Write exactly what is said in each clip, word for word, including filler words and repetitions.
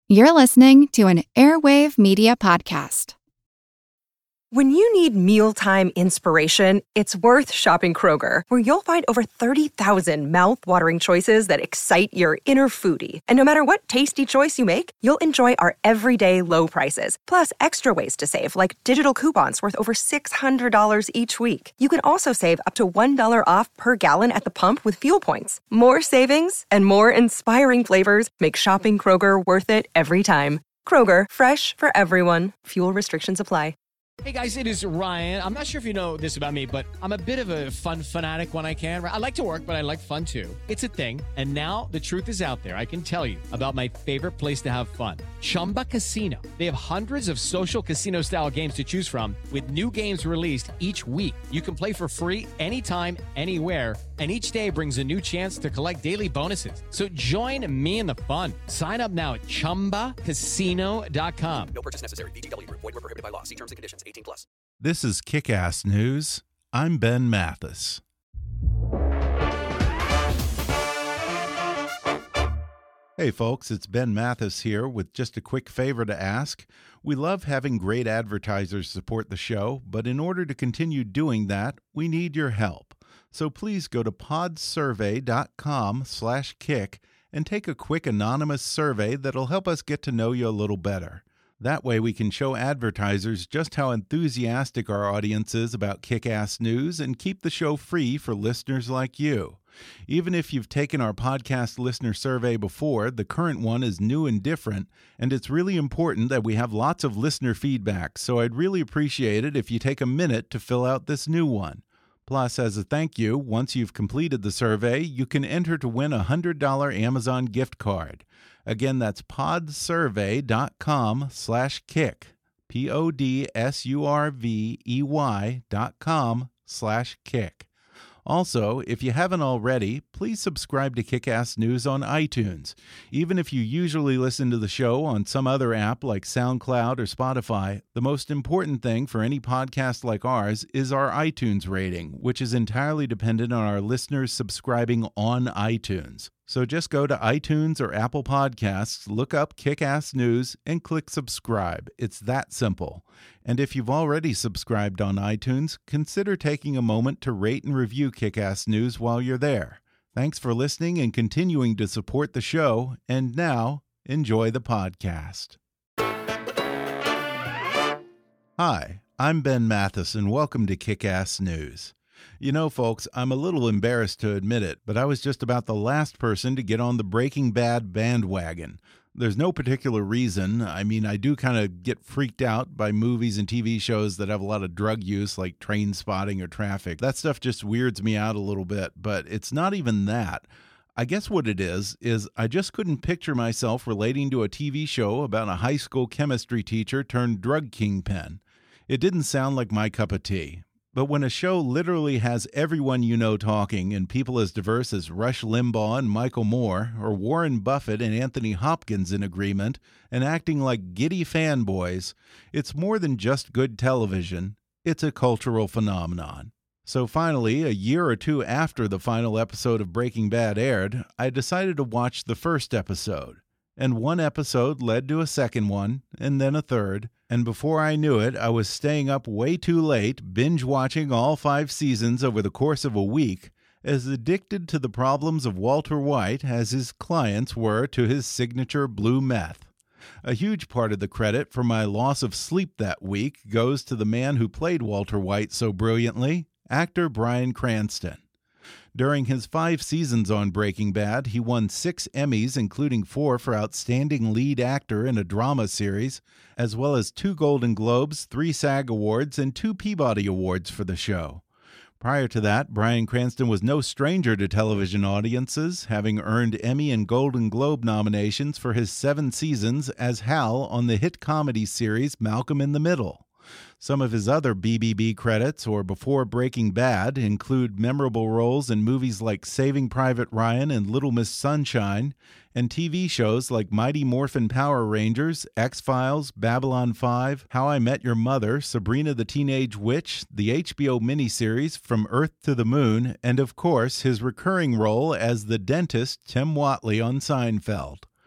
You're listening to an Airwave Media Podcast. When you need mealtime inspiration, it's worth shopping Kroger, where you'll find over thirty thousand mouth-watering choices that excite your inner foodie. And no matter what tasty choice you make, you'll enjoy our everyday low prices, plus extra ways to save, like digital coupons worth over six hundred dollars each week. You can also save up to one dollar off per gallon at the pump with fuel points. More savings and more inspiring flavors make shopping Kroger worth it every time. Kroger, fresh for everyone. Fuel restrictions apply. Hey guys, it is Ryan. I'm not sure if you know this about me, but I'm a bit of a fun fanatic when I can. I like to work, but I like fun too. It's a thing. And now the truth is out there. I can tell you about my favorite place to have fun. Chumba Casino. They have hundreds of social casino style games to choose from with new games released each week. You can play for free anytime, anywhere. And each day brings a new chance to collect daily bonuses. So join me in the fun. Sign up now at chumba casino dot com. No purchase necessary. V G W Group. Void where prohibited by law. See terms and conditions. eighteen plus. This is Kick-Ass News. I'm Ben Mathis. Hey folks, it's Ben Mathis here with just a quick favor to ask. We love having great advertisers support the show, but in order to continue doing that, we need your help. So please go to podsurvey dot com slash kick and take a quick anonymous survey that'll help us get to know you a little better. That way we can show advertisers just how enthusiastic our audience is about Kick-Ass News and keep the show free for listeners like you. Even if you've taken our podcast listener survey before, the current one is new and different, and it's really important that we have lots of listener feedback, so I'd really appreciate it if you take a minute to fill out this new one. Plus, as a thank you, once you've completed the survey, you can enter to win a one hundred dollar Amazon gift card. Again, that's podsurvey dot com slash kick, P O D S U R V E Y dot com slash kick. Also, if you haven't already, please subscribe to Kick-Ass News on iTunes. Even if you usually listen to the show on some other app like SoundCloud or Spotify, the most important thing for any podcast like ours is our iTunes rating, which is entirely dependent on our listeners subscribing on iTunes. So just go to iTunes or Apple Podcasts, look up Kick-Ass News, and click subscribe. It's that simple. And if you've already subscribed on iTunes, consider taking a moment to rate and review Kick-Ass News while you're there. Thanks for listening and continuing to support the show. And now, enjoy the podcast. Hi, I'm Ben Mathis, and welcome to Kick-Ass News. You know, folks, I'm a little embarrassed to admit it, but I was just about the last person to get on the Breaking Bad bandwagon. There's no particular reason. I mean, I do kind of get freaked out by movies and T V shows that have a lot of drug use, like Train Spotting or Traffic. That stuff just weirds me out a little bit, but it's not even that. I guess what it is, is I just couldn't picture myself relating to a T V show about a high school chemistry teacher turned drug kingpin. It didn't sound like my cup of tea. But when a show literally has everyone you know talking and people as diverse as Rush Limbaugh and Michael Moore, or Warren Buffett and Anthony Hopkins in agreement, and acting like giddy fanboys, it's more than just good television. It's a cultural phenomenon. So finally, a year or two after the final episode of Breaking Bad aired, I decided to watch the first episode. And one episode led to a second one, and then a third. And before I knew it, I was staying up way too late, binge-watching all five seasons over the course of a week, as addicted to the problems of Walter White as his clients were to his signature blue meth. A huge part of the credit for my loss of sleep that week goes to the man who played Walter White so brilliantly, actor Bryan Cranston. During his five seasons on Breaking Bad, he won six Emmys, including four for Outstanding Lead Actor in a Drama Series, as well as two Golden Globes, three SAG Awards, and two Peabody Awards for the show. Prior to that, Bryan Cranston was no stranger to television audiences, having earned Emmy and Golden Globe nominations for his seven seasons as Hal on the hit comedy series Malcolm in the Middle. Some of his other B B B credits, or before Breaking Bad, include memorable roles in movies like Saving Private Ryan and Little Miss Sunshine, and T V shows like Mighty Morphin Power Rangers, X-Files, Babylon five, How I Met Your Mother, Sabrina the Teenage Witch, the H B O miniseries From Earth to the Moon, and of course his recurring role as the dentist Tim Whatley on Seinfeld.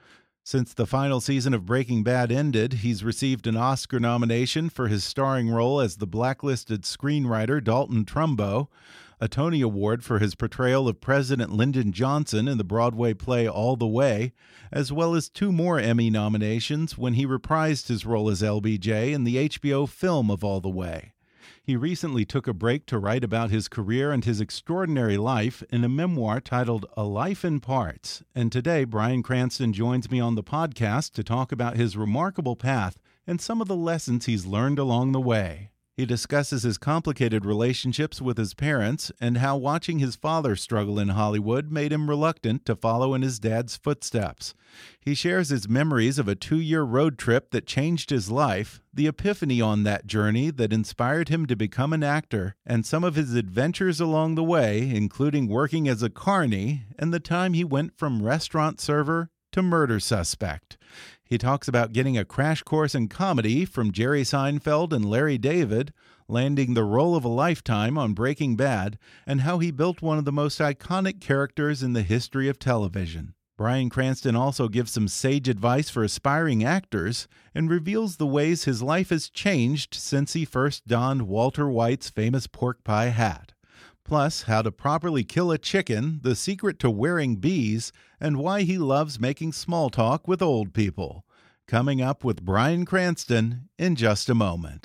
Since the final season of Breaking Bad ended, he's received an Oscar nomination for his starring role as the blacklisted screenwriter Dalton Trumbo, a Tony Award for his portrayal of President Lyndon Johnson in the Broadway play All the Way, as well as two more Emmy nominations when he reprised his role as L B J in the H B O film of All the Way. He recently took a break to write about his career and his extraordinary life in a memoir titled A Life in Parts. And today, Bryan Cranston joins me on the podcast to talk about his remarkable path and some of the lessons he's learned along the way. He discusses his complicated relationships with his parents and how watching his father struggle in Hollywood made him reluctant to follow in his dad's footsteps. He shares his memories of a two-year road trip that changed his life, the epiphany on that journey that inspired him to become an actor, and some of his adventures along the way, including working as a carny and the time he went from restaurant server to murder suspect. He talks about getting a crash course in comedy from Jerry Seinfeld and Larry David, landing the role of a lifetime on Breaking Bad, and how he built one of the most iconic characters in the history of television. Bryan Cranston also gives some sage advice for aspiring actors and reveals the ways his life has changed since he first donned Walter White's famous pork pie hat. Plus, how to properly kill a chicken, the secret to wearing bees, and why he loves making small talk with old people. Coming up with Bryan Cranston in just a moment.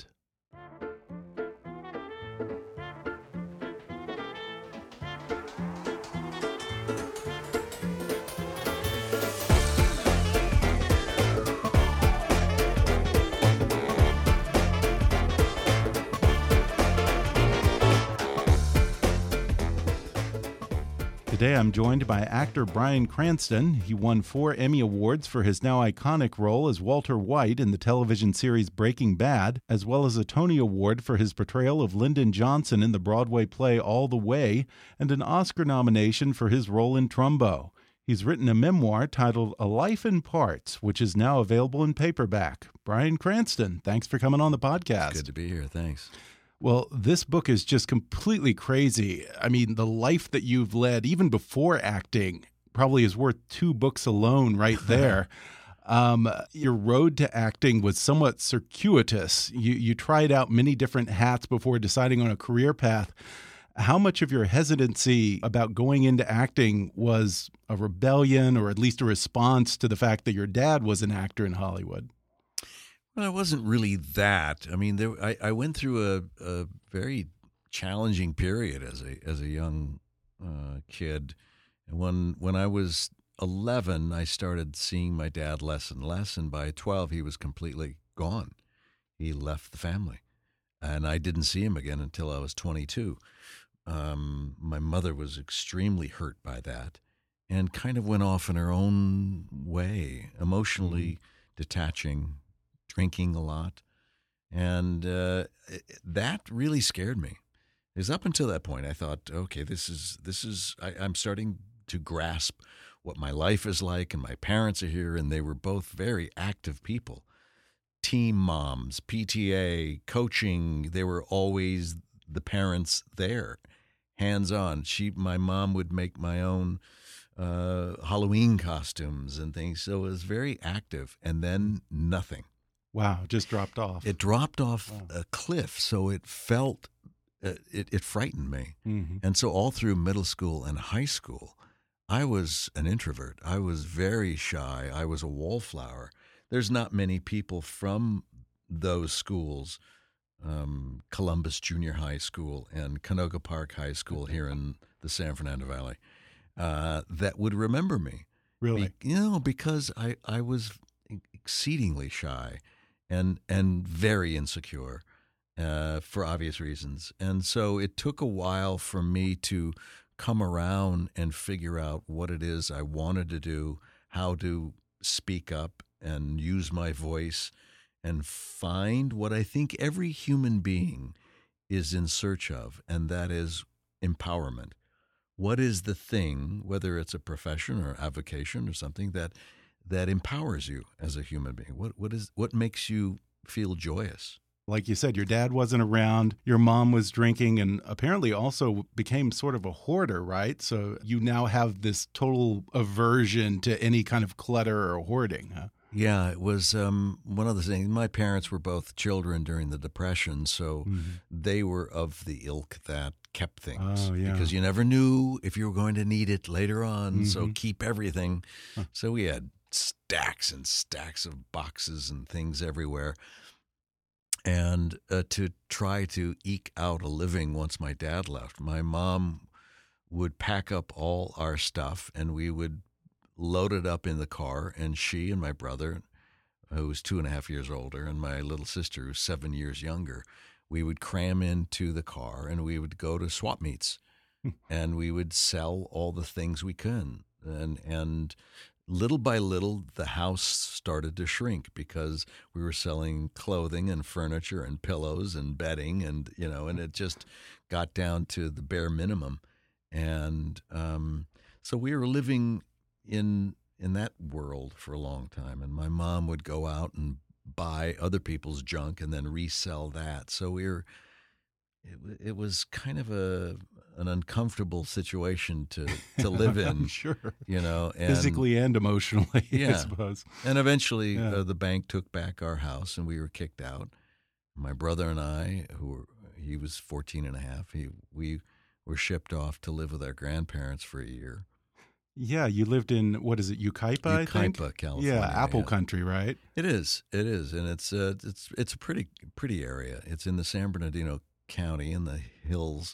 Today I'm joined by actor Bryan Cranston. He won four Emmy Awards for his now iconic role as Walter White in the television series Breaking Bad, as well as a Tony Award for his portrayal of Lyndon Johnson in the Broadway play All the Way, and an Oscar nomination for his role in Trumbo. He's written a memoir titled A Life in Parts, which is now available in paperback. Bryan Cranston, thanks for coming on the podcast. Good to be here. Thanks. Well, this book is just completely crazy. I mean, the life that you've led, even before acting, probably is worth two books alone right there. um, your road to acting was somewhat circuitous. You, you tried out many different hats before deciding on a career path. How much of your hesitancy about going into acting was a rebellion or at least a response to the fact that your dad was an actor in Hollywood? Well, it wasn't really that. I mean, there, I, I went through a, a very challenging period as a as a young uh, kid. And when when I was eleven, I started seeing my dad less and less. And by twelve, he was completely gone. He left the family, and I didn't see him again until I was twenty-two. Um, my mother was extremely hurt by that, and kind of went off in her own way, emotionally mm-hmm. detaching. Drinking a lot, and uh, that really scared me. Because up until that point, I thought, okay, this is this is I, I'm starting to grasp what my life is like, and my parents are here, and they were both very active people, team moms, P T A, coaching. They were always the parents there, hands on. She, my mom, would make my own uh, Halloween costumes and things, so it was very active. And then nothing. Wow, just dropped off. It dropped off wow. a cliff, so it felt, uh, it, it frightened me. Mm-hmm. And so all through middle school and high school, I was an introvert. I was very shy. I was a wallflower. There's not many people from those schools, um, Columbus Junior High School and Canoga Park High School here in the San Fernando Valley, uh, that would remember me. Really? Be, you know, because I, I was exceedingly shy. And and very insecure uh, for obvious reasons. And so it took a while for me to come around and figure out what it is I wanted to do, how to speak up and use my voice and find what I think every human being is in search of, and that is empowerment. What is the thing, whether it's a profession or avocation or something, that that empowers you as a human being? What what is what makes you feel joyous? Like you said, your dad wasn't around, your mom was drinking, and apparently also became sort of a hoarder, right? So you now have this total aversion to any kind of clutter or hoarding, huh? Yeah, it was um, one of the things. My parents were both children during the Depression, so mm-hmm. they were of the ilk that kept things. Oh, yeah. Because you never knew if you were going to need it later on, mm-hmm. so keep everything. Huh. So we had stacks and stacks of boxes and things everywhere. And uh, to try to eke out a living once my dad left, my mom would pack up all our stuff, and we would load it up in the car, and she and my brother, who was two and a half years older, and my little sister, who's seven years younger, we would cram into the car, and we would go to swap meets, and we would sell all the things we could. And and little by little, the house started to shrink because we were selling clothing and furniture and pillows and bedding, and you know, and it just got down to the bare minimum. And um, so we were living in in that world for a long time. And my mom would go out and buy other people's junk and then resell that. So we were, it, it was kind of a an uncomfortable situation to, to live in. Sure. You know, and, physically and emotionally, yeah. I suppose. And eventually yeah. uh, the bank took back our house and we were kicked out. My brother and I, who were, he was fourteen and a half, he, we were shipped off to live with our grandparents for a year. Yeah, you lived in, what is it, Yucaipa, I think? Yucaipa, California. Yeah, apple yeah. country, right? It is, it is, and it's uh, it's it's a pretty pretty area. It's in the San Bernardino County in the hills,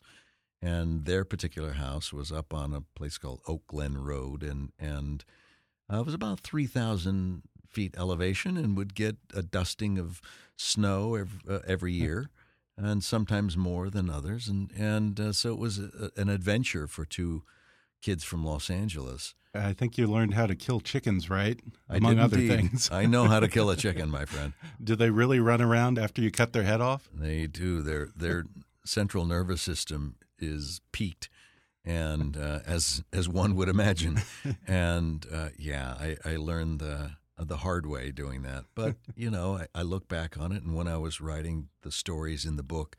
and their particular house was up on a place called Oak Glen Road, and and uh, it was about three thousand feet elevation, and would get a dusting of snow every, uh, every year, and sometimes more than others, and and uh, so it was a, an adventure for two kids from Los Angeles. I think you learned how to kill chickens, right? I Among did other indeed. things. I know how to kill a chicken, my friend. Do they really run around after you cut their head off? They do. Their their central nervous system is peaked, and uh, as as one would imagine. And uh, yeah, I, I learned the the hard way doing that. But you know, I, I look back on it, and when I was writing the stories in the book,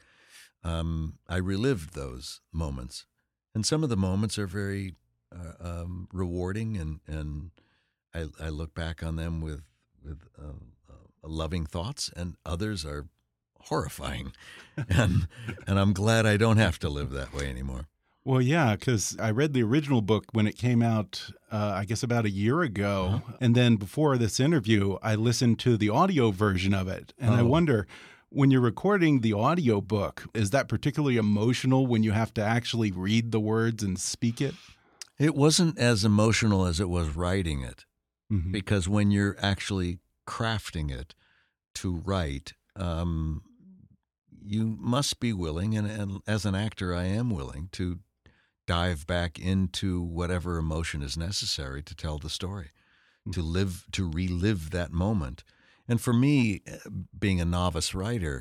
um, I relived those moments. And some of the moments are very uh, um, rewarding, and, and I, I look back on them with with uh, uh, loving thoughts, and others are horrifying, and and I'm glad I don't have to live that way anymore. Well, yeah, because I read the original book when it came out, uh, I guess about a year ago, uh-huh. and then before this interview, I listened to the audio version of it, and oh. I wonder, when you're recording the audio book, is that particularly emotional when you have to actually read the words and speak it? It wasn't as emotional as it was writing it, mm-hmm. because when you're actually crafting it to write, um, you must be willing, and, and as an actor, I am willing to dive back into whatever emotion is necessary to tell the story, mm-hmm. to live, to relive that moment. And for me, being a novice writer,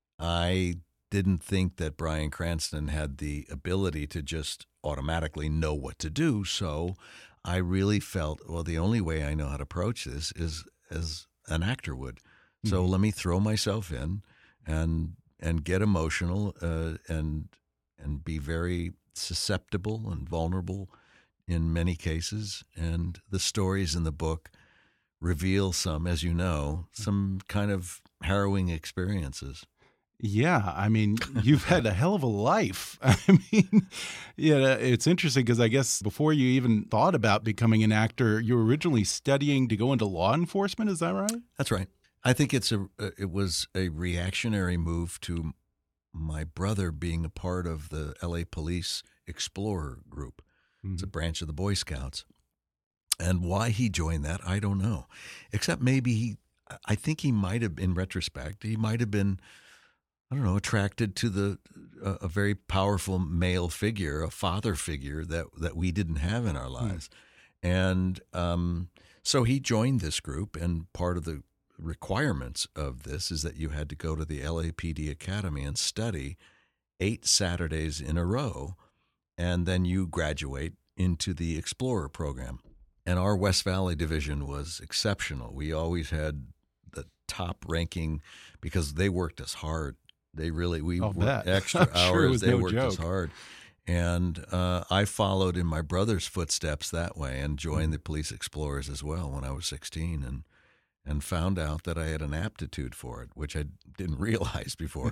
I didn't think that Bryan Cranston had the ability to just automatically know what to do. So I really felt, well, the only way I know how to approach this is as an actor would. Mm-hmm. So let me throw myself in and and get emotional uh, and and be very susceptible and vulnerable in many cases. And the stories in the book reveal some, as you know, some kind of harrowing experiences. Yeah, I mean, you've had a hell of a life. I mean, yeah, it's interesting because I guess before you even thought about becoming an actor, you were originally studying to go into law enforcement. Is that right? That's right. I think it's a it was a reactionary move to my brother being a part of the L A Police Explorer Group. Mm-hmm. It's a branch of the Boy Scouts. And why he joined that, I don't know. Except maybe he, I think he might have, in retrospect, he might have been, I don't know, attracted to the uh, a very powerful male figure, a father figure that, that we didn't have in our lives. Hmm. And um, so he joined this group, and part of the requirements of this is that you had to go to the L A P D Academy and study eight Saturdays in a row, and then you graduate into the Explorer program. And our West Valley division was exceptional. We always had the top-ranking because they worked us hard. They really we I'll worked bet. extra I'm sure it hours. was They no worked us joke. hard, and uh, I followed in my brother's footsteps that way and joined the Police Explorers as well when I was sixteen, and and found out that I had an aptitude for it, which I didn't realize before.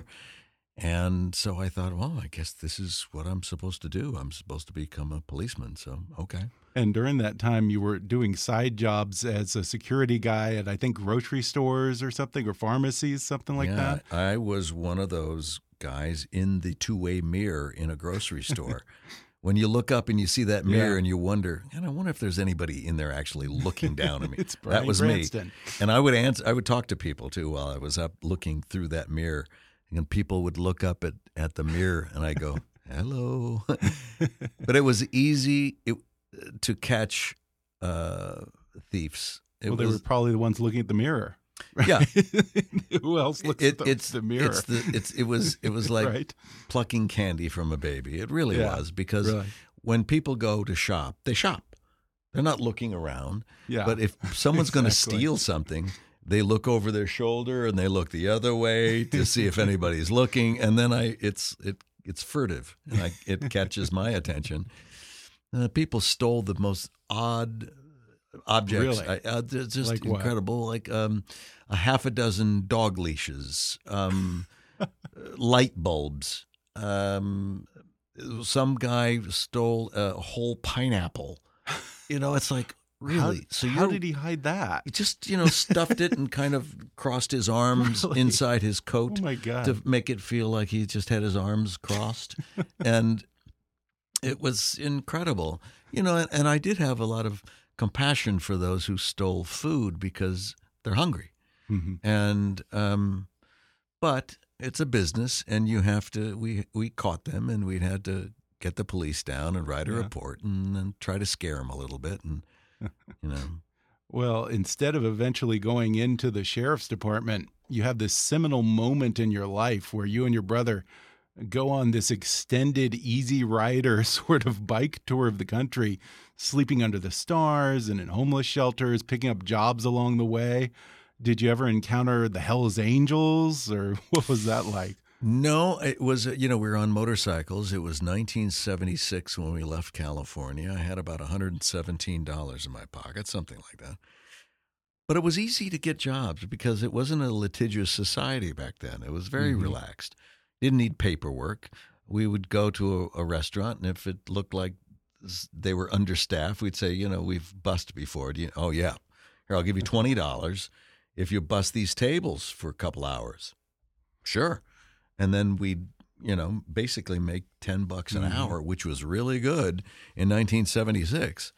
And so I thought, well, I guess this is what I'm supposed to do. I'm supposed to become a policeman. So, okay. And during that time, you were doing side jobs as a security guy at, I think, grocery stores or something, or pharmacies, something like yeah, that. I was one of those guys in the two-way mirror in a grocery store. When you look up and you see that mirror Yeah. and you wonder, and I wonder if there's anybody in there actually looking down at me. It's that Brian was Cranston. me. And I would answer. I would talk to people too while I was up looking through that mirror, and people would look up at, at the mirror, and I go, "Hello." But it was easy it, to catch uh, thieves. It Well, they was, were probably the ones looking at the mirror. yeah. Who else looks It, at the, it's the mirror? It's the, it's it was it was like Right. plucking candy from a baby. It really Yeah, was because really. when people go to shop, they shop. They're not looking around. Yeah. But if someone's going to Exactly. steal something, they look over their shoulder and they look the other way to see if anybody's looking. And then I it's it it's furtive and I, it catches my attention. Uh, people stole the most odd objects. Really? I, uh, they're just Like what? incredible. Like um, a half a dozen dog leashes, um, light bulbs. Um, some guy stole a whole pineapple. You know, it's like, really? How, so how you're- did he hide that? he just, you know, stuffed it and kind of crossed his arms Really? inside his coat Oh, my God. to make it feel like he just had his arms crossed. And it was incredible. You know, and, and I did have a lot of compassion for those who stole food because they're hungry. Mhm. And, um, but it's a business and you have to, we, we caught them and we had to get the police down and write a Yeah. report and then try to scare them a little bit. And, you know, Well, instead of eventually going into the sheriff's department, you have this seminal moment in your life where you and your brother go on this extended Easy Rider sort of bike tour of the country, sleeping under the stars and in homeless shelters, picking up jobs along the way. Did you ever encounter the Hells Angels, or what was that like? No, it was, you know, we were on motorcycles. It was nineteen seventy-six when we left California. I had about one hundred seventeen dollars in my pocket, something like that. But it was easy to get jobs because it wasn't a litigious society back then. It was very Mhm. relaxed. Didn't need paperwork. We would go to a, a restaurant, and if it looked like s- they were understaffed, we'd say, you know, we've bussed before. Do you, oh, yeah. Here, I'll give you twenty dollars if you bus these tables for a couple hours. Sure. And then we'd, you know, basically make ten bucks an Mhm. hour, which was really good in nineteen seventy-six.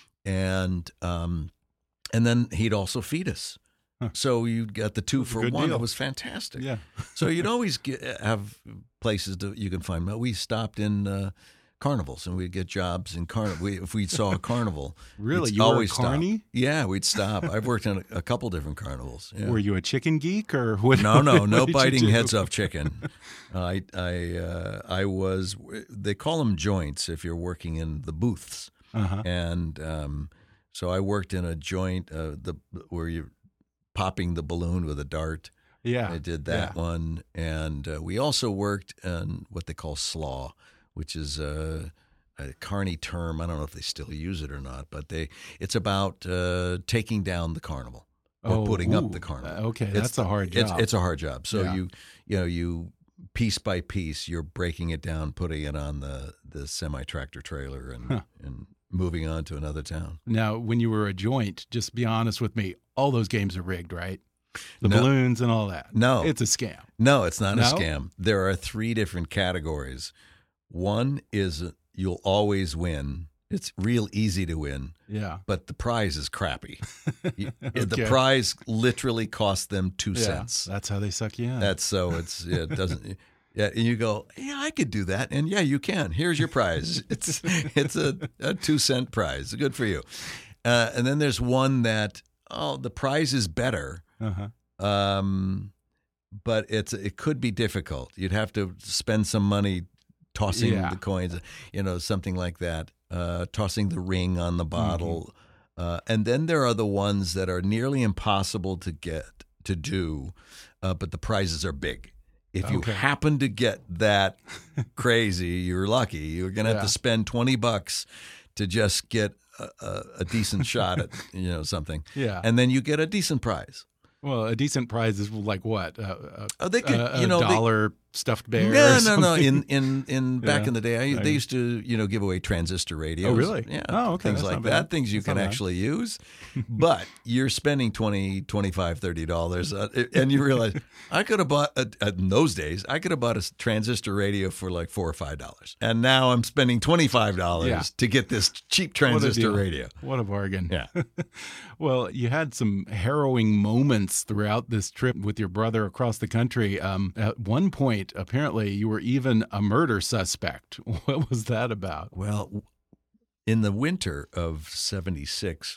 And um, and then he'd also feed us. Huh. So you got the two That's a for good one. deal. It was fantastic. Yeah. So you'd always get, have places that you can find. We stopped in uh, carnivals, and we'd get jobs in carnival. We, if we saw a carnival, Really? we'd You were a always stop. carny? Yeah, we'd stop. I've worked in a, a couple different carnivals. Yeah. Were you a chicken geek, or what? No, no, what no did you biting do? heads off chicken. I, I, uh, I was. They call them joints if you're working in the booths, Uh-huh. and um, so I worked in a joint, uh, the where you're popping the balloon with a dart. Yeah. I did that yeah. one, and uh, we also worked in what they call slaw, which is a, a carny term. I don't know if they still use it or not, but they it's about uh, taking down the carnival or Oh, putting up ooh. the carnival. Uh, okay, It's- that's a hard It's job. it's a hard job. So Yeah. you you know you piece by piece you're breaking it down, putting it on the the semi tractor trailer, and Huh. and moving on to another town. Now, when you were a joint, just be honest with me, all those games are rigged, right? The No. balloons and all that. No. It's a scam. No, it's not No? a scam. There are three different categories. One is uh, you'll always win. It's real easy to win, Yeah. but the prize is crappy. You- The Okay. prize literally costs them two Yeah, cents. that's how they suck you in. That's so it's yeah, it doesn't. Yeah, and you go, yeah, I could do that, and yeah, you can. Here's your prize. It's it's a, a two cent prize. Good for you. Uh, and then there's one that oh, the prize is better. uh-huh. Um, but it's it could be difficult. You'd have to spend some money tossing Yeah. the coins, you know, something like that. Uh, tossing the ring on the bottle, Mm-hmm. uh, and then there are the ones that are nearly impossible to get to do, uh, but the prizes are big. If you Okay. happen to get that crazy, you're lucky. You're going to have Yeah. to spend twenty bucks to just get a, a, a decent shot at, you know, something. Yeah. And then you get a decent prize. Well, a decent prize is like what? Uh, a, Oh, they could, a, you know, a they- dollar stuffed bear? No, or no, something? no. In in in back Yeah. in the day, I, I- they used to, you know, give away transistor radios. Oh, really? Yeah. Oh, okay. Things That's like not that. bad. Things you That's can not bad. actually use. But you're spending twenty, twenty-five, thirty dollars, uh, and you realize I could have bought a, in those days. I could have bought a transistor radio for like four or five dollars, and now I'm spending twenty-five dollars Yeah. to get this cheap What a transistor deal. radio. What a bargain. Yeah. Well, you had some harrowing moments throughout this trip with your brother across the country. Um, at one point, apparently, you were even a murder suspect. What was that about? Well, in the winter of seventy-six,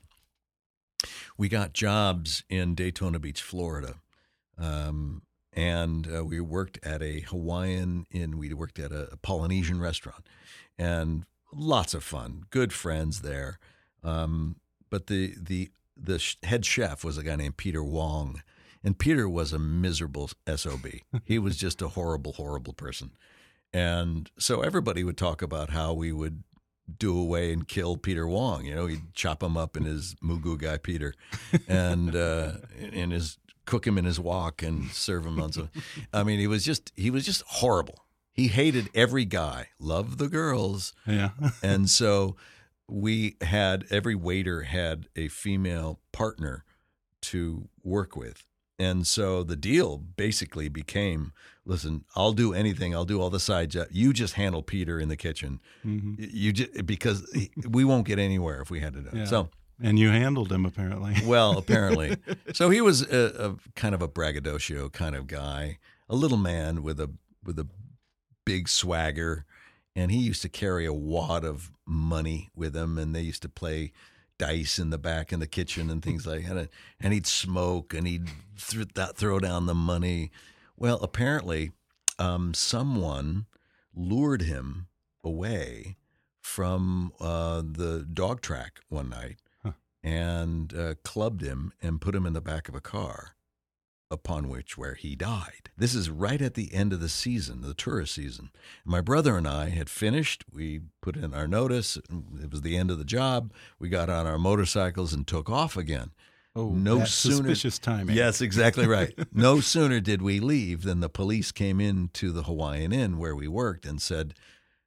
we got jobs in Daytona Beach, Florida. Um, and uh, we worked at a Hawaiian Inn. We worked at a Polynesian restaurant. And lots of fun, good friends there. Um, but the, the, the sh- head chef was a guy named Peter Wong. And Peter was a miserable S O B. He was just a horrible, horrible person. And so everybody would talk about how we would do away and kill Peter Wong. You know, he'd chop him up in his Mugu guy Peter, and uh, in his cook him in his wok and serve him on some. I mean, he was just he was just horrible. He hated every guy, loved the girls, Yeah. and so we had every waiter had a female partner to work with. And so the deal basically became, listen, I'll do anything. I'll do all the side jobs. You just handle Peter in the kitchen. Mhm. You just, because he- we won't get anywhere if we had to do it. Yeah. So, And you handled him, apparently. well, apparently. So he was a, a kind of a braggadocio kind of guy, a little man with a with a big swagger. And he used to carry a wad of money with him, and they used to play dice in the back in the kitchen and things like that. And he'd smoke and he'd th- throw down the money. Well, apparently, um, someone lured him away from uh, the dog track one night Huh. and uh, clubbed him and put him in the back of a car, upon which where he died. This is right at the end of the season, the tourist season. My brother and I had finished. We put in our notice. It was the end of the job. We got on our motorcycles and took off again. Oh, no that's sooner, suspicious timing. Yes, exactly right. No sooner did we leave than the police came into the Hawaiian Inn where we worked and said,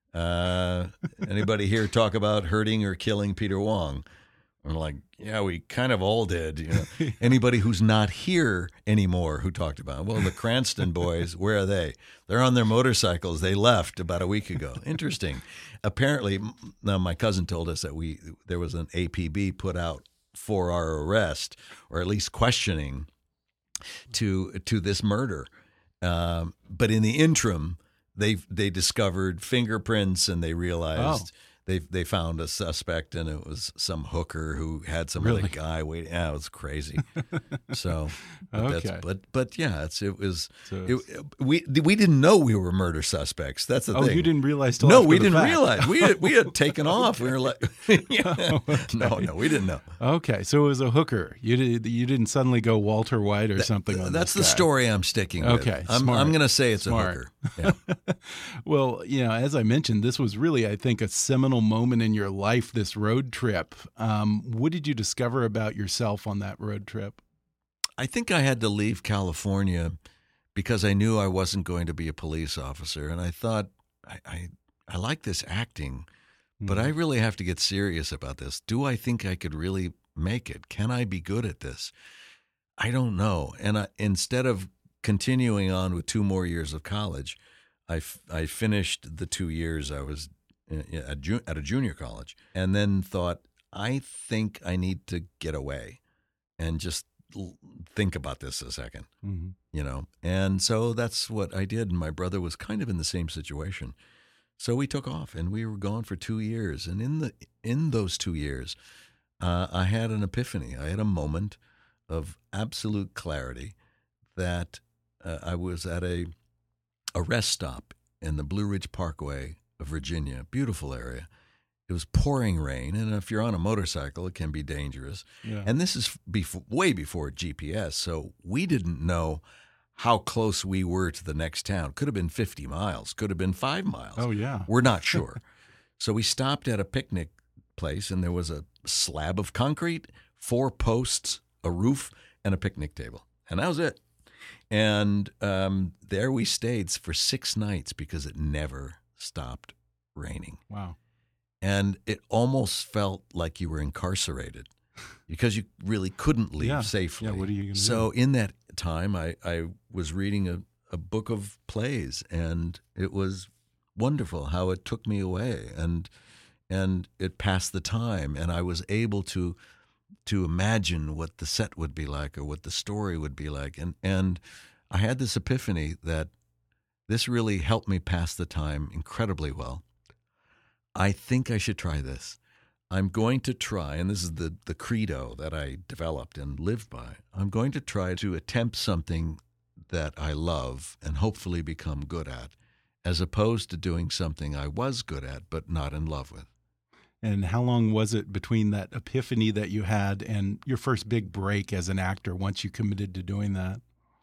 uh, anybody here talk about hurting or killing Peter Wong? We're like, yeah, we kind of all did. You know, anybody who's not here anymore who talked about it? Well, the Cranston boys, where are they? They're on their motorcycles. They left about a week ago. Interesting. Apparently, now my cousin told us that we there was an A P B put out for our arrest, or at least questioning, to to this murder. Um, but in the interim, they they discovered fingerprints, and they realized. Oh. They they found a suspect, and it was some hooker who had some Really? other guy waiting. Yeah, it was crazy. So, but Okay. that's, but but yeah, it's it was So it, we we didn't know we were murder suspects. That's the Oh, thing. you didn't realize till No, after we the didn't fact. realize. We had, we had taken off. We were like, yeah. no, no, we didn't know. Okay, so it was a hooker. You did, you didn't suddenly go Walter White or something on That's the this guy. story I'm sticking with. Okay, I'm, smart. I'm going to say it's Smart. a hooker. Yeah. Well, you know, as I mentioned, this was really, I think, a seminal moment in your life, this road trip. Um, what did you discover about yourself on that road trip? I think I had to leave California because I knew I wasn't going to be a police officer, and I thought I I, I like this acting, but I really have to get serious about this. Do I think I could really make it? Can I be good at this? I don't know. And I, instead of continuing on with two more years of college, I, f- I finished the two years I was at, ju- at a junior college, and then thought, I think I need to get away and just l- think about this a second, Mm-hmm. you know. And so that's what I did. And my brother was kind of in the same situation. So we took off, and we were gone for two years. And in the in those two years, uh, I had an epiphany. I had a moment of absolute clarity that uh, I was at a a rest stop in the Blue Ridge Parkway of Virginia, beautiful area, it was pouring rain, and if you're on a motorcycle, it can be dangerous. Yeah. And this is before, way before G P S, so we didn't know how close we were to the next town. Could have been fifty miles, could have been five miles. Oh, yeah. We're not sure. So we stopped at a picnic place, and there was a slab of concrete, four posts, a roof, and a picnic table. And that was it. And um, there we stayed for six nights because it never stopped raining. Wow. And it almost felt like you were incarcerated because you really couldn't leave Yeah. safely. Yeah, what are you going to do? So in that time, I, I was reading a, a book of plays, and it was wonderful how it took me away, and and it passed the time, and I was able to to imagine what the set would be like or what the story would be like. And, and I had this epiphany that this really helped me pass the time incredibly well. I think I should try this. I'm going to try, and this is the, the credo that I developed and lived by, I'm going to try to attempt something that I love and hopefully become good at, as opposed to doing something I was good at but not in love with. And how long was it between that epiphany that you had and your first big break as an actor once you committed to doing that?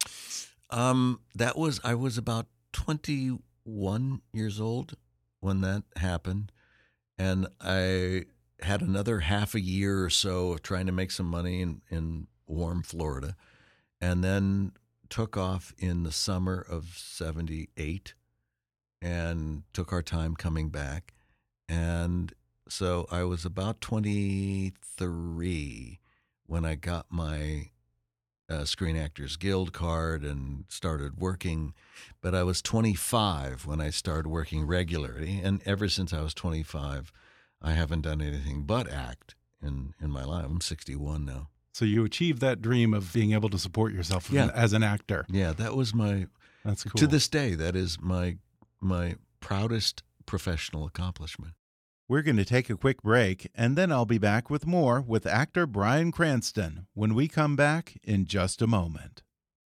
Um, that was, I was about twenty-one years old when that happened. And I had another half a year or so of trying to make some money in, in warm Florida, and then took off in the summer of seventy-eight and took our time coming back. And so I was about twenty-three when I got my uh, Screen Actors Guild card and started working. But I was twenty-five when I started working regularly. And ever since I was twenty-five, I haven't done anything but act in, in my life. I'm sixty-one now. So you achieved that dream of being able to support yourself Yeah. as an actor. Yeah, that was my, That's cool. to this day, that is my my proudest professional accomplishment. We're going to take a quick break, and then I'll be back with more with actor Bryan Cranston when we come back in just a moment.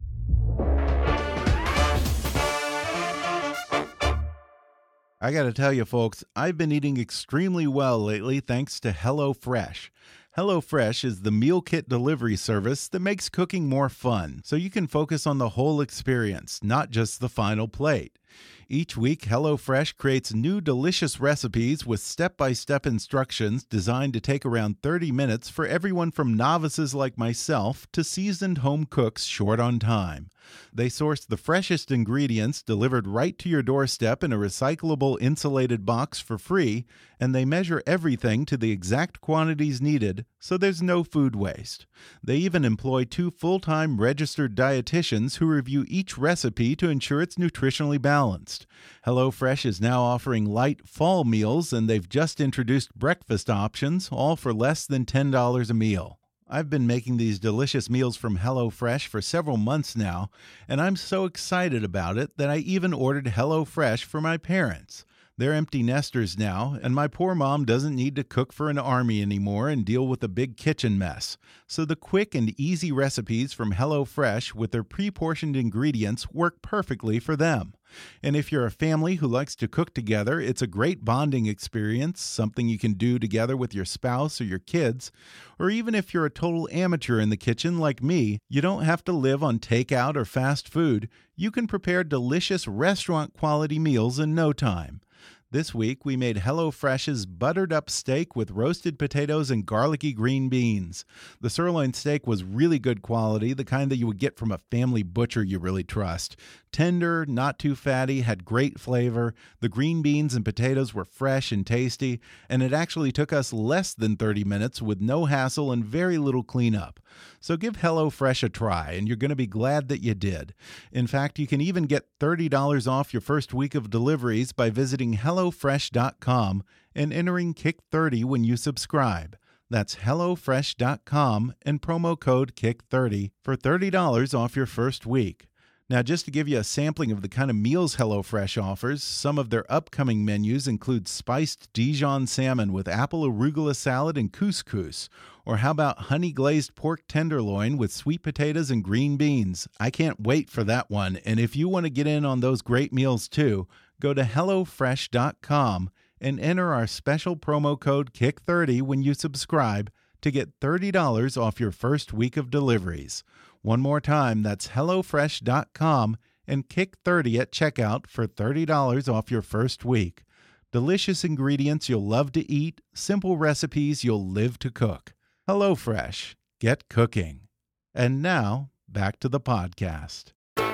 I got to tell you, folks, I've been eating extremely well lately thanks to HelloFresh. HelloFresh is the meal kit delivery service that makes cooking more fun, so you can focus on the whole experience, not just the final plate. Each week, HelloFresh creates new delicious recipes with step-by-step instructions designed to take around thirty minutes for everyone from novices like myself to seasoned home cooks short on time. They source the freshest ingredients delivered right to your doorstep in a recyclable insulated box for free, and they measure everything to the exact quantities needed, so there's no food waste. They even employ two full-time registered dietitians who review each recipe to ensure it's nutritionally balanced. HelloFresh is now offering light fall meals, and they've just introduced breakfast options, all for less than ten dollars a meal. I've been making these delicious meals from HelloFresh for several months now, and I'm so excited about it that I even ordered HelloFresh for my parents. They're empty nesters now, and my poor mom doesn't need to cook for an army anymore and deal with a big kitchen mess. So the quick and easy recipes from HelloFresh with their pre-portioned ingredients work perfectly for them. And if you're a family who likes to cook together, it's a great bonding experience, something you can do together with your spouse or your kids. Or even if you're a total amateur in the kitchen like me, you don't have to live on takeout or fast food. You can prepare delicious restaurant-quality meals in no time. This week, we made HelloFresh's buttered up steak with roasted potatoes and garlicky green beans. The sirloin steak was really good quality, the kind that you would get from a family butcher you really trust. Tender, not too fatty, had great flavor. The green beans and potatoes were fresh and tasty, and it actually took us less than thirty minutes with no hassle and very little cleanup. So give HelloFresh a try, and you're going to be glad that you did. In fact, you can even get thirty dollars off your first week of deliveries by visiting hello fresh dot com and entering kick thirty when you subscribe. That's hello fresh dot com and promo code kick thirty for thirty dollars off your first week. Now, just to give you a sampling of the kind of meals HelloFresh offers, some of their upcoming menus include spiced Dijon salmon with apple arugula salad and couscous. Or how about honey glazed pork tenderloin with sweet potatoes and green beans? I can't wait for that one. And if you want to get in on those great meals too, go to hello fresh dot com and enter our special promo code kick thirty when you subscribe to get thirty dollars off your first week of deliveries. One more time, that's HelloFresh dot com and kick thirty at checkout for thirty dollars off your first week. Delicious ingredients you'll love to eat, simple recipes you'll live to cook. HelloFresh, get cooking. And now, back to the podcast.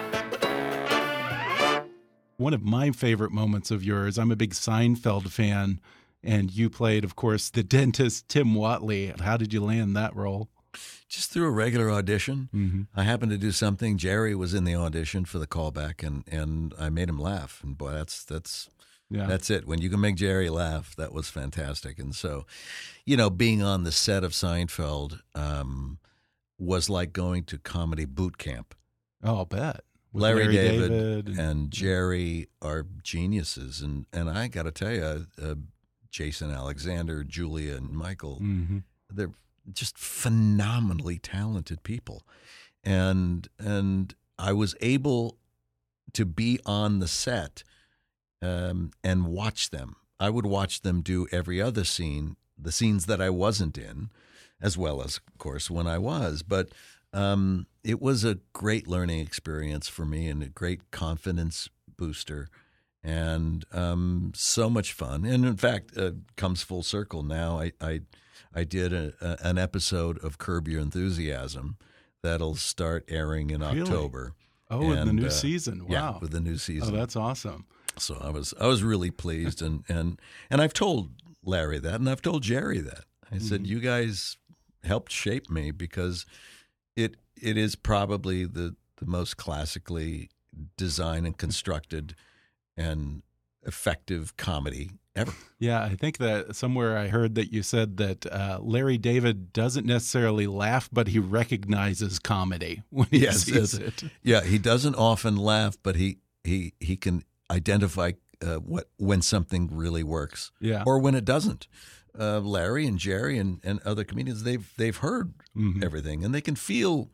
One of my favorite moments of yours, I'm a big Seinfeld fan, and you played, of course, the dentist Tim Whatley. How did you land that role? Just through a regular audition. Mm-hmm. I happened to do something. Jerry was in the audition for the callback, and, and I made him laugh. And boy, that's that's yeah. that's it. When you can make Jerry laugh, that was fantastic. And so, you know, being on the set of Seinfeld um, was like going to comedy boot camp. Oh, I'll bet. Larry, Larry David, David and, and Jerry are geniuses, and and I got to tell you, uh, Jason Alexander, Julia, and Michael, mm-hmm. they're just phenomenally talented people, and and I was able to be on the set um, and watch them. I would watch them do every other scene, the scenes that I wasn't in, as well as, of course, when I was, but. Um, it was a great learning experience for me and a great confidence booster and um, so much fun. And in fact, uh, comes full circle now. I I, I did a, a, an episode of Curb Your Enthusiasm that'll start airing in Really? October. Oh, in the new uh, season. Wow. Yeah, with the new season. Oh, that's awesome. So I was I was really pleased, and, and, and I've told Larry that, and I've told Jerry that. I said, Mm-hmm. you guys helped shape me because it it is probably the, the most classically designed and constructed and effective comedy ever. Yeah, I think that somewhere I heard that you said that uh, Larry David doesn't necessarily laugh, but he recognizes comedy when he Yes, sees yes. it. Yeah, he doesn't often laugh, but he he he can identify uh, what when something really works, Yeah. or when it doesn't. Uh, Larry and Jerry and, and other comedians, they've they've heard Mhm. everything, and they can feel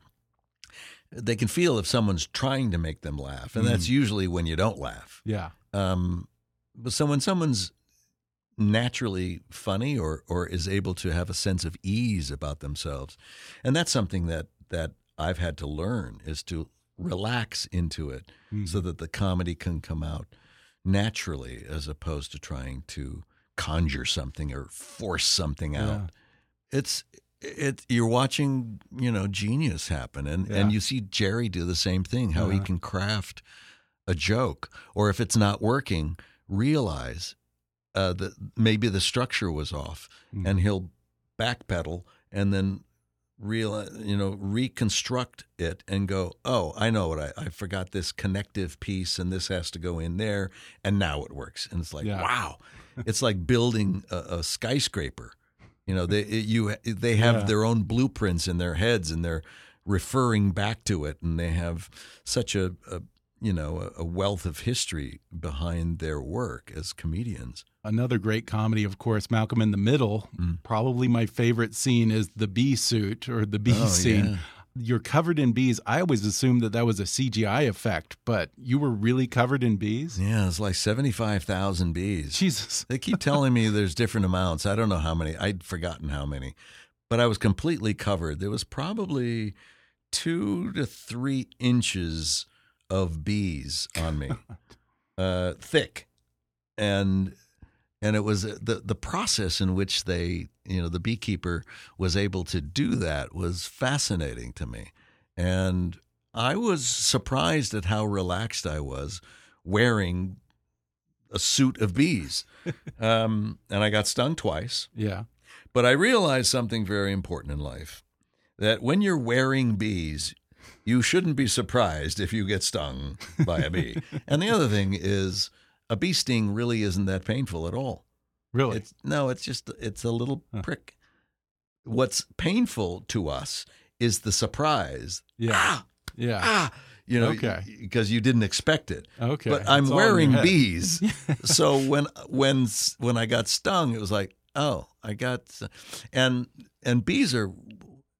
they can feel if someone's trying to make them laugh, and that's usually when you don't laugh. Yeah. Um, but so when someone's naturally funny or or is able to have a sense of ease about themselves, and that's something that that I've had to learn is to relax into it so that the comedy can come out naturally as opposed to trying to conjure something or force something out. Yeah. It's it you're watching, you know, genius happen, and Yeah. and you see Jerry do the same thing, how he Uh-huh. can craft a joke, or if it's not working, realize uh, that maybe the structure was off, Mhm. and he'll backpedal and then real you know reconstruct it and go, oh, I know what I, I forgot this connective piece, and this has to go in there, and now it works. And it's like, Yeah. wow, it's like building a, a skyscraper. You know, they you they have Yeah. their own blueprints in their heads, and they're referring back to it, and they have such a, a you know a wealth of history behind their work as comedians. Another great comedy, of course, Malcolm in the Middle. Probably my favorite scene is the bee suit or the bee Oh, scene. yeah. You're covered in bees. I always assumed that that was a C G I effect, but you were really covered in bees? Yeah, it's like seventy-five thousand bees. Jesus. They keep telling me there's different amounts. I don't know how many. I'd forgotten how many. But I was completely covered. There was probably two to three inches of bees on me, uh, thick. And and it was the the process in which they, you know, the beekeeper was able to do that was fascinating to me. And I was surprised at how relaxed I was wearing a suit of bees. Um, and I got stung twice. Yeah. But I realized something very important in life, that when you're wearing bees, you shouldn't be surprised if you get stung by a bee. And the other thing is, a bee sting really isn't that painful at all. Really? It's, no, it's just, it's a little Huh. prick. What's painful to us is the surprise. Yeah. Ah, Yeah. ah, you know, Okay. because you didn't expect it. Okay. But I'm It's all in your wearing head. bees, so when when when I got stung, it was like, oh, I got, and and bees are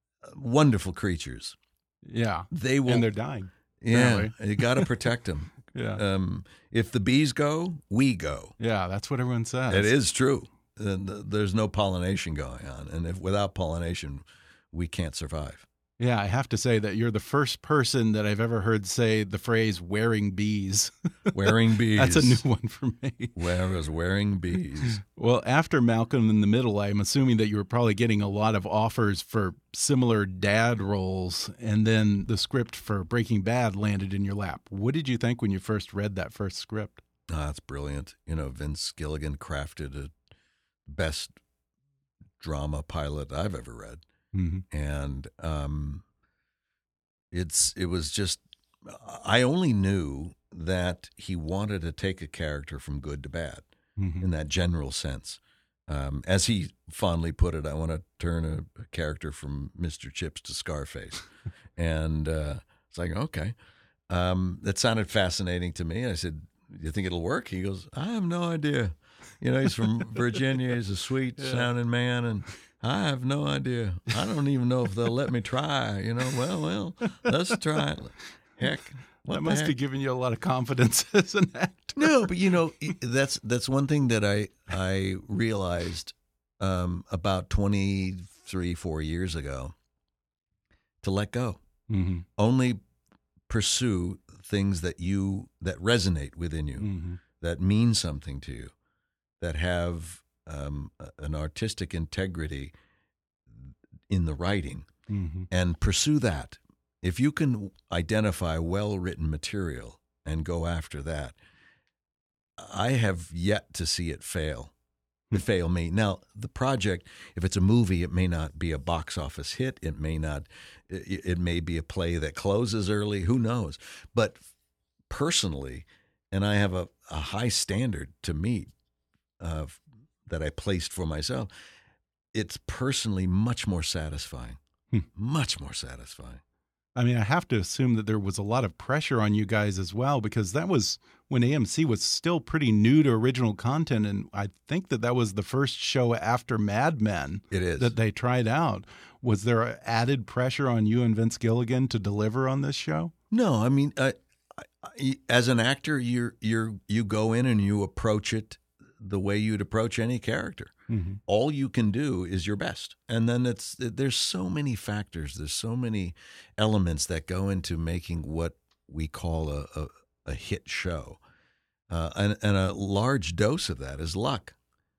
wonderful creatures. Yeah. They will, And they're dying. yeah, apparently. you got to protect them. Yeah. Um, if the bees go, we go. Yeah, that's what everyone says. It is true. And there's no pollination going on. And if without pollination, we can't survive. Yeah, I have to say that you're the first person that I've ever heard say the phrase wearing bees. Wearing bees. That's a new one for me. Where was wearing bees? Well, after Malcolm in the Middle, I'm assuming that you were probably getting a lot of offers for similar dad roles, and then the script for Breaking Bad landed in your lap. What did you think when you first read that first script? Oh, that's brilliant. You know, Vince Gilligan crafted a best drama pilot I've ever read. Mm-hmm. And um, it's it was just, I only knew that he wanted to take a character from good to bad, mm-hmm. in that general sense. Um, as he fondly put it, I want to turn a, a character from Mister Chips to Scarface. And uh, it's like, okay. Um, that sounded fascinating to me. I said, you think it'll work? He goes, I have no idea. You know, he's from Virginia. He's a sweet yeah. sounding man. And I have no idea. I don't even know if they'll let me try. You know, well, well, let's try it. Heck, what that must heck? have given you a lot of confidence as an actor. No, but you know, that's that's one thing that I I realized um, about twenty-three, four years ago. To let go, mm-hmm. only pursue things that you that resonate within you, mm-hmm. that mean something to you, that have Um, an artistic integrity in the writing, mm-hmm. and pursue that. If you can identify well-written material and go after that, I have yet to see it fail. It fail me. Now, the project, if it's a movie, it may not be a box office hit. It may not. It, it may be a play that closes early. Who knows? But personally, and I have a, a high standard to meet uh, that I placed for myself, it's personally much more satisfying, hmm. much more satisfying. I mean, I have to assume that there was a lot of pressure on you guys as well, because that was when A M C was still pretty new to original content, and I think that that was the first show after Mad Men it is. that they tried out. Was there added pressure on you and Vince Gilligan to deliver on this show? No, I mean, I, I, as an actor, you're you're you go in and you approach it the way you'd approach any character. Mm-hmm. All you can do is your best. And then it's there's so many factors, there's so many elements that go into making what we call a, a, a hit show. Uh, and, and a large dose of that is luck.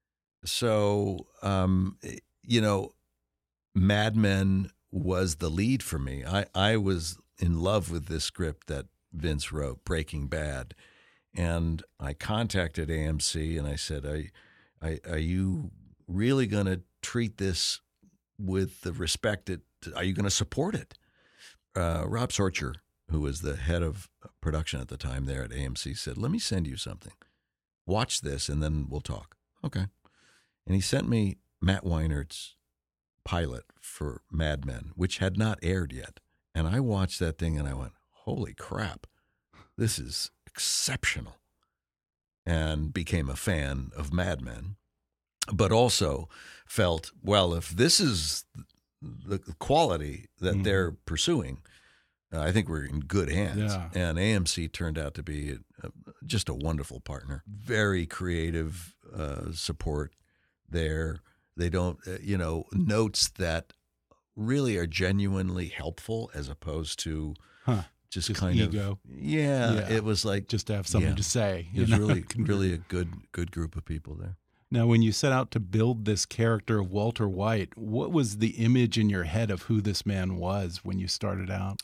So, um, you know, Mad Men was the lead for me. I, I was in love with this script that Vince wrote, Breaking Bad. And I contacted A M C and I said, "Are, are, are you really going to treat this with the respect that, are you going to support it?" Uh, Rob Sorcher, who was the head of production at the time there at A M C, said, "Let me send you something. Watch this and then we'll talk." Okay. And he sent me Matt Weinert's pilot for Mad Men, which had not aired yet. And I watched that thing and I went, holy crap, this is exceptional, and became a fan of Mad Men, but also felt, well, if this is the quality that mm. they're pursuing, uh, I think we're in good hands. Yeah. And A M C turned out to be a, a, just a wonderful partner. Very creative uh, support there. They don't, uh, you know, notes that really are genuinely helpful as opposed to huh. Just, just kind ego. of, yeah, yeah. It was like just to have something yeah. to say. It was know? really, really a good, good group of people there. Now, when you set out to build this character of Walter White, what was the image in your head of who this man was when you started out?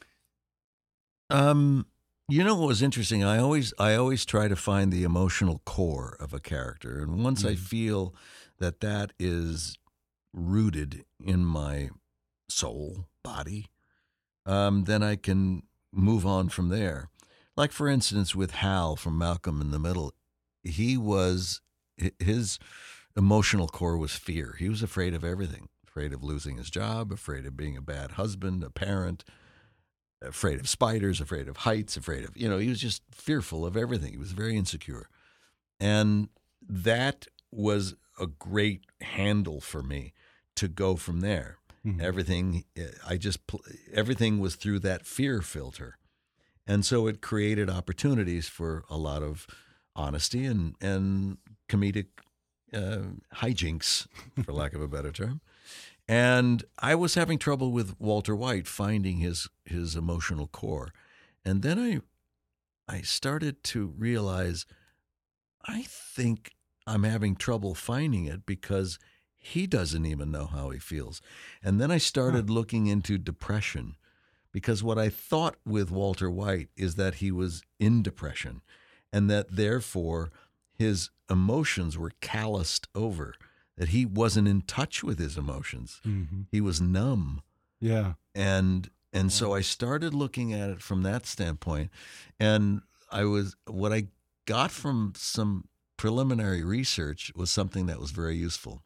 Um, you know what was interesting? I always, I always try to find the emotional core of a character, and once mm. I feel that that is rooted in my soul, body, um, then I can move on from there. Like, for instance, with Hal from Malcolm in the Middle, he was, his emotional core was fear. He was afraid of everything, afraid of losing his job, afraid of being a bad husband, a parent, afraid of spiders, afraid of heights, afraid of, you know, he was just fearful of everything. He was very insecure. And that was a great handle for me to go from there. Mm-hmm. Everything, I just, everything was through that fear filter. And so it created opportunities for a lot of honesty and, and comedic uh, hijinks, for lack of a better term. And I was having trouble with Walter White, finding his his emotional core. And then I I started to realize, I think I'm having trouble finding it because he doesn't even know how he feels. And then I started huh. looking into depression, because what I thought with Walter White is that he was in depression, and that therefore his emotions were calloused over, that he wasn't in touch with his emotions. Mm-hmm. He was numb. Yeah. And and so I started looking at it from that standpoint. And I was what I got from some preliminary research was something that was very useful.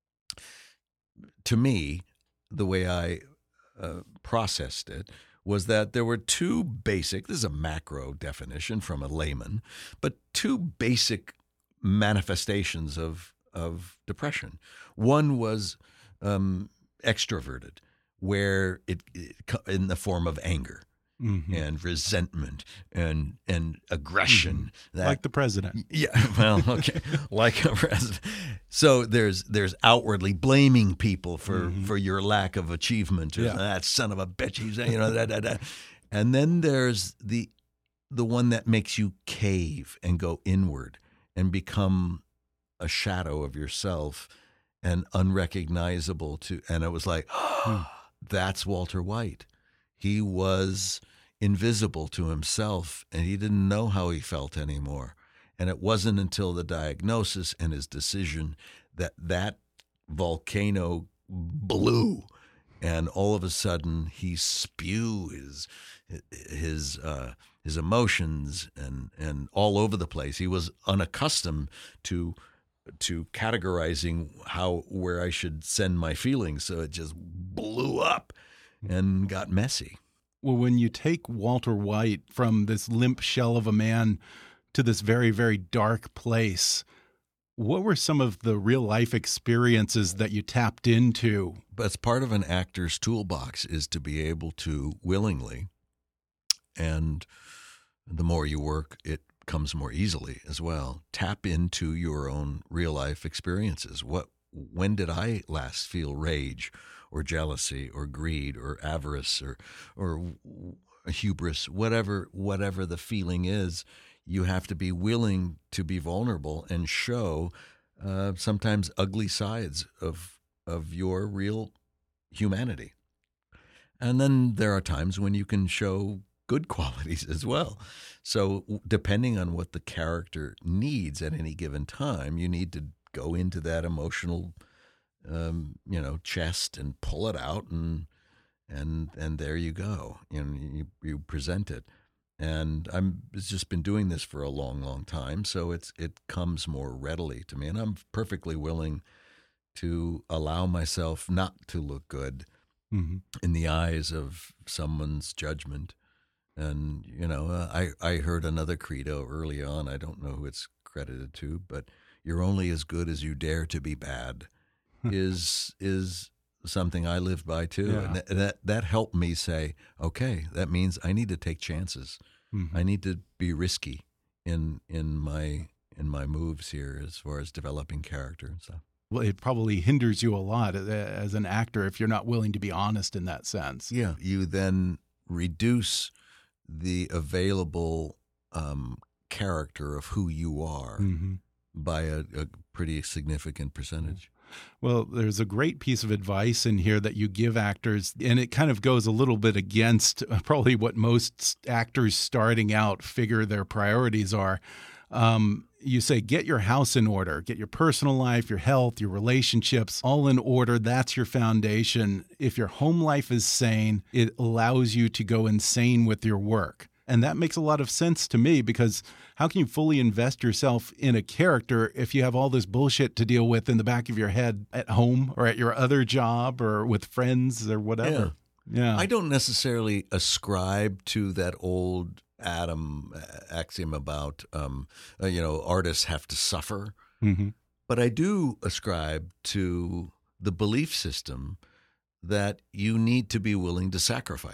To me, the way I uh, processed it was that there were two basic, this is a macro definition from a layman, but two basic manifestations of of depression. One was um, extroverted, where it, it in the form of anger mm-hmm. and resentment and and aggression. Mm-hmm. That, like the president. Yeah, well, okay, like a president. So there's there's outwardly blaming people for, mm-hmm. for your lack of achievement. Or, yeah. That son of a bitch, he's you know that, that, that. And then there's the the one that makes you cave and go inward and become a shadow of yourself and unrecognizable to, and it was like, oh, that's Walter White. He was invisible to himself, and he didn't know how he felt anymore. And it wasn't until the diagnosis and his decision that that volcano blew, and all of a sudden he spew his his uh, his emotions and and all over the place. He was unaccustomed to to categorizing how where I should send my feelings, so it just blew up and got messy. Well, when you take Walter White from this limp shell of a man to this very, very dark place, what were some of the real life experiences that you tapped into? That's part of an actor's toolbox, is to be able to willingly, and the more you work, it comes more easily as well, tap into your own real life experiences. What, when did I last feel rage or jealousy or greed or avarice or or hubris, whatever whatever the feeling is? You have to be willing to be vulnerable and show uh, sometimes ugly sides of of your real humanity. And then there are times when you can show good qualities as well. So depending on what the character needs at any given time, you need to go into that emotional, um, you know, chest and pull it out, and and and there you go. You know, you, you present it. And I'm it's just been doing this for a long, long time, so it's it comes more readily to me, and I'm perfectly willing to allow myself not to look good mm-hmm. in the eyes of someone's judgment. And, you know, uh, I, I heard another credo early on. I don't know who it's credited to, but you're only as good as you dare to be bad is is something I lived by too. Yeah. And that, that that helped me say, okay, that means I need to take chances. Mm-hmm. I need to be risky in in my in my moves here as far as developing character and stuff. Well, it probably hinders you a lot as an actor if you're not willing to be honest in that sense. Yeah, you then reduce the available um, character of who you are mm-hmm. by a, a pretty significant percentage. Well, there's a great piece of advice in here that you give actors, and it kind of goes a little bit against probably what most actors starting out figure their priorities are. Um, you say, get your house in order, get your personal life, your health, your relationships all in order. That's your foundation. If your home life is sane, it allows you to go insane with your work. And that makes a lot of sense to me, because how can you fully invest yourself in a character if you have all this bullshit to deal with in the back of your head at home or at your other job or with friends or whatever? Yeah. Yeah. I don't necessarily ascribe to that old Adam axiom about, um, uh, you know, artists have to suffer. Mm-hmm. But I do ascribe to the belief system that you need to be willing to sacrifice.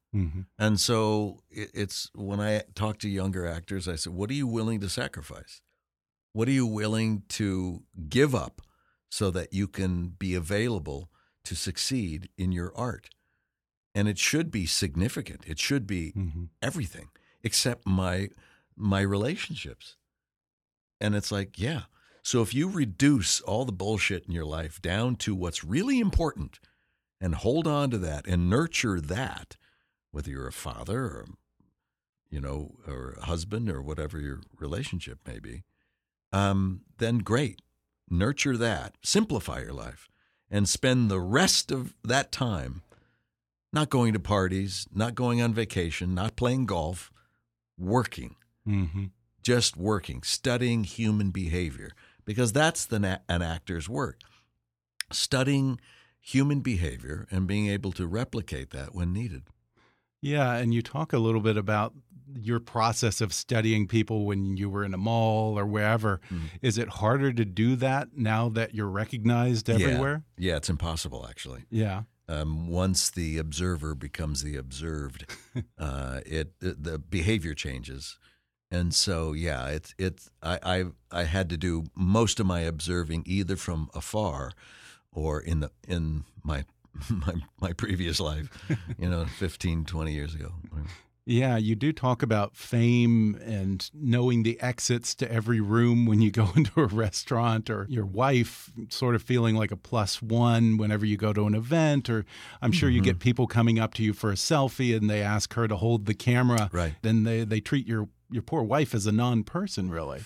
Mm-hmm. And so it, it's when I talk to younger actors, I say, what are you willing to sacrifice? What are you willing to give up so that you can be available to succeed in your art? And it should be significant. It should be Mm-hmm. everything except my my relationships. And it's like, yeah. So if you reduce all the bullshit in your life down to what's really important and hold on to that and nurture that, whether you're a father or, you know, or a husband or whatever your relationship may be, um, then great. Nurture that. Simplify your life and spend the rest of that time not going to parties, not going on vacation, not playing golf, working. Mm-hmm. Just working, studying human behavior, because that's the na- an actor's work. Studying human behavior and being able to replicate that when needed. Yeah, and you talk a little bit about your process of studying people when you were in a mall or wherever. Mm-hmm. Is it harder to do that now that you're recognized everywhere? Yeah, yeah, it's impossible, actually. Yeah. Um, once the observer becomes the observed, uh, it, it the behavior changes. And so, yeah, it's it's I, I I had to do most of my observing either from afar or in the in my my my previous life, you know, fifteen, twenty years ago. Yeah, you do talk about fame and knowing the exits to every room when you go into a restaurant, or your wife sort of feeling like a plus one whenever you go to an event, or I'm sure you get people coming up to you for a selfie and they ask her to hold the camera. Right. Then they, they treat your, your poor wife as a non-person, really.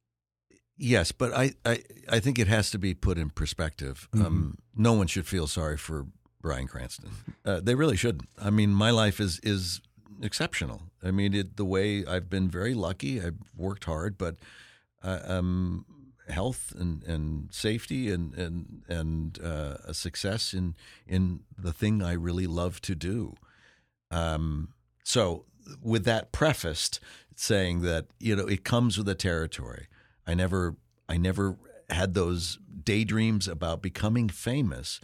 Yes, but I, I, I think it has to be put in perspective. Mm-hmm. Um, no one should feel sorry for Bryan Cranston. Uh, they really shouldn't. I mean, my life is is exceptional. I mean, it, the way I've been very lucky. I've worked hard, but uh, um, health and, and safety and and and uh, a success in in the thing I really love to do. Um, so, with that prefaced, saying that you know it comes with the territory. I never I never had those daydreams about becoming famous.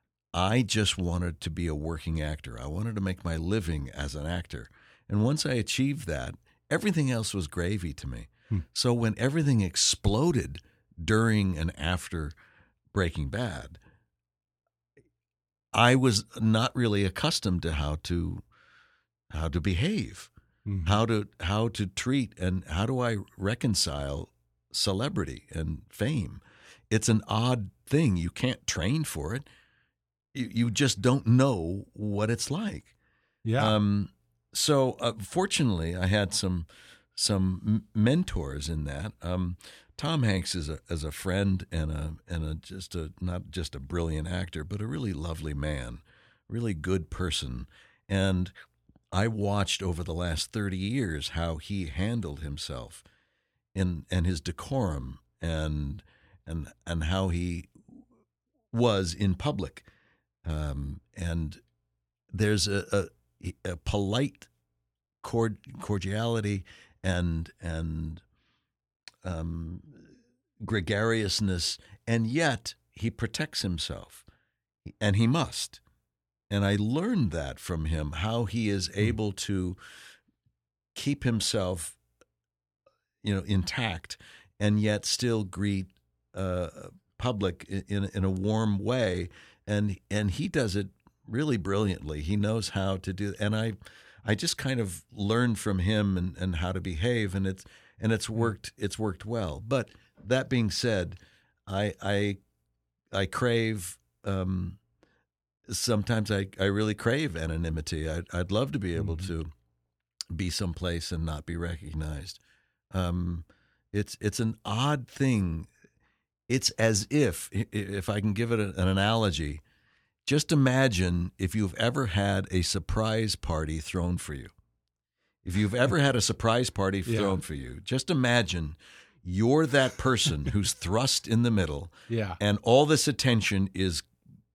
I just wanted to be a working actor. I wanted to make my living as an actor. And once I achieved that, everything else was gravy to me. Hmm. So when everything exploded during and after Breaking Bad, I was not really accustomed to how to how to behave, mm-hmm. how to how to treat, and how do I reconcile celebrity and fame. It's an odd thing. You can't train for it. You, you just don't know what it's like. Yeah. Um, so uh, fortunately, I had some some m- mentors in that. Um, Tom Hanks is a as a friend and a and a just a not just a brilliant actor, but a really lovely man, really good person. And I watched over the last thirty years how he handled himself, in and his decorum, and and and how he was in public. Um, and there's a, a, a polite cord, cordiality and and um, gregariousness, and yet he protects himself, and he must. And I learned that from him, how he is able to keep himself, you know, intact, and yet still greet uh, public in in a warm way. And and he does it really brilliantly. He knows how to do, and I, I just kind of learned from him and, and how to behave, and it's and it's worked it's worked well. But that being said, I I I crave um, sometimes I, I really crave anonymity. I'd I'd love to be able mm-hmm. to be someplace and not be recognized. Um, it's it's an odd thing. It's as if, if I can give it an analogy, just imagine if you've ever had a surprise party thrown for you. If you've ever had a surprise party yeah. thrown for you, just imagine you're that person who's thrust in the middle, yeah. and all this attention is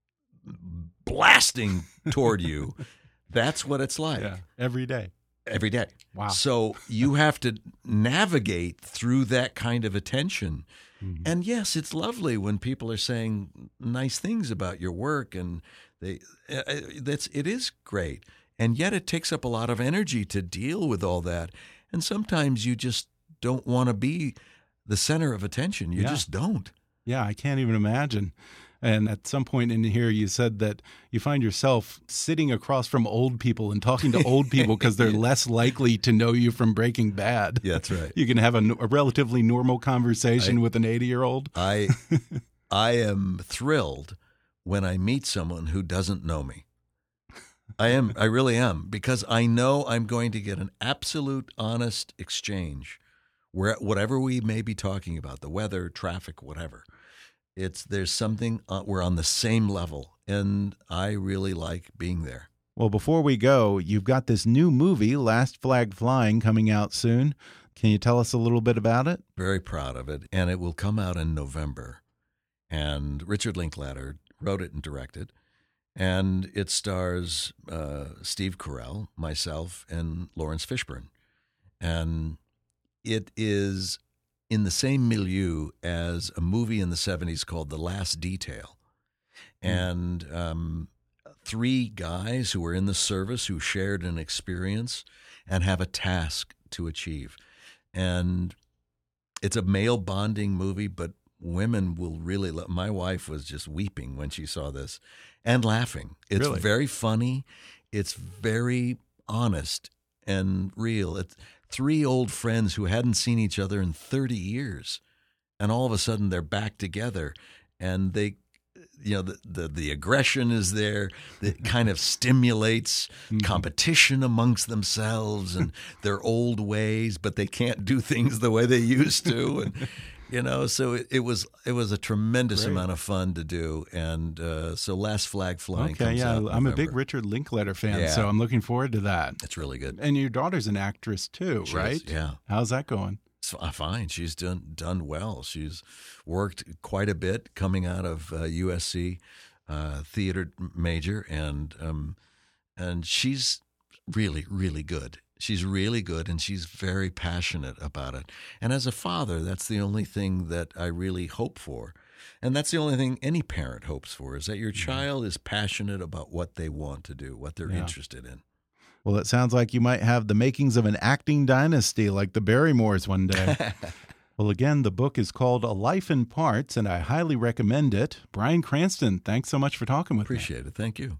blasting toward you. That's what it's like. Yeah. Every day. Every day. Wow. So you have to navigate through that kind of attention. Mm-hmm. And yes, it's lovely when people are saying nice things about your work, and they that's it is great. And yet it takes up a lot of energy to deal with all that. And sometimes you just don't want to be the center of attention. You Yeah. just don't. Yeah, I can't even imagine. And at some point in here, you said that you find yourself sitting across from old people and talking to old people because they're less likely to know you from Breaking Bad. Yeah, that's right. You can have a, a relatively normal conversation I, with an eighty-year-old. I, I am thrilled when I meet someone who doesn't know me. I am. I really am, because I know I'm going to get an absolute honest exchange, where whatever we may be talking about, the weather, traffic, whatever. It's there's something uh, we're on the same level, and I really like being there. Well, before we go, you've got this new movie, Last Flag Flying, coming out soon. Can you tell us a little bit about it? Very proud of it, and it will come out in November. And Richard Linklater wrote it and directed, and it stars uh, Steve Carell, myself, and Lawrence Fishburne. And it is in the same milieu as a movie in the seventies called The Last Detail. And um, three guys who were in the service who shared an experience and have a task to achieve. And it's a male bonding movie, but women will really love. My wife was just weeping when she saw this and laughing. It's Really? very funny. It's very honest and real. It's three old friends who hadn't seen each other in thirty years, and all of a sudden they're back together, and they, you know, the the, the aggression is there that kind of stimulates competition amongst themselves and their old ways, but they can't do things the way they used to, and you know, so it, it was it was a tremendous Great. amount of fun to do, and uh, so Last Flag Flying. Okay, comes yeah, out in I'm a big November. Richard Linklater fan, Yeah. so I'm looking forward to that. It's really good. And your daughter's an actress too, She right? is, yeah. How's that going? It's fi- fine. She's done done well. She's worked quite a bit coming out of uh, U S C uh, theater major, and um, and she's really really good. She's really good, and she's very passionate about it. And as a father, that's the only thing that I really hope for. And that's the only thing any parent hopes for, is that your child is passionate about what they want to do, what they're Yeah. interested in. Well, it sounds like you might have the makings of an acting dynasty like the Barrymores one day. Well, again, the book is called A Life in Parts, and I highly recommend it. Bryan Cranston, thanks so much for talking with Appreciate it. Thank you. me.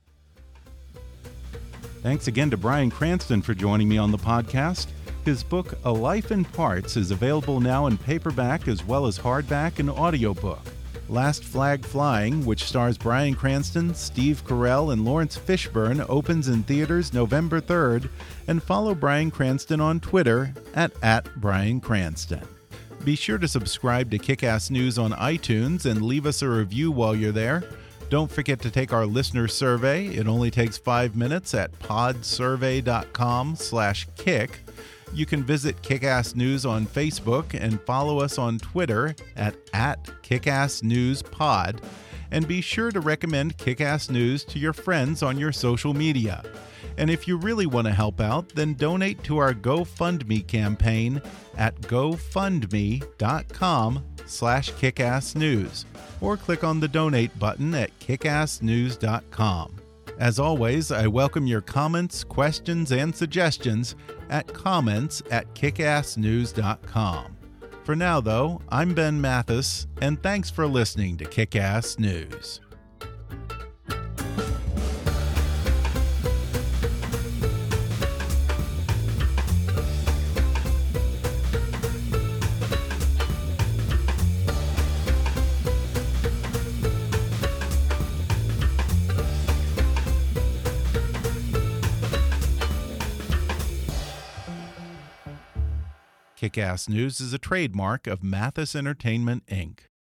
Thanks again to Bryan Cranston for joining me on the podcast. His book, A Life in Parts, is available now in paperback as well as hardback and audiobook. Last Flag Flying, which stars Bryan Cranston, Steve Carell, and Lawrence Fishburne, opens in theaters November third, and follow Bryan Cranston on Twitter at, at Bryan Cranston. Be sure to subscribe to Kick-Ass News on iTunes and leave us a review while you're there. Don't forget to take our listener survey. It only takes five minutes at podsurvey.com slash kick. You can visit Kick-Ass News on Facebook and follow us on Twitter at, at KickassNewsPod. And be sure to recommend Kick-Ass News to your friends on your social media. And if you really want to help out, then donate to our GoFundMe campaign at gofundme.com slash kickassnews, or click on the donate button at kickassnews dot com. As always, I welcome your comments, questions, and suggestions at comments at kickassnews dot com. For now, though, I'm Ben Mathis, and thanks for listening to Kick-Ass News. Kick-Ass News is a trademark of Mathis Entertainment, Incorporated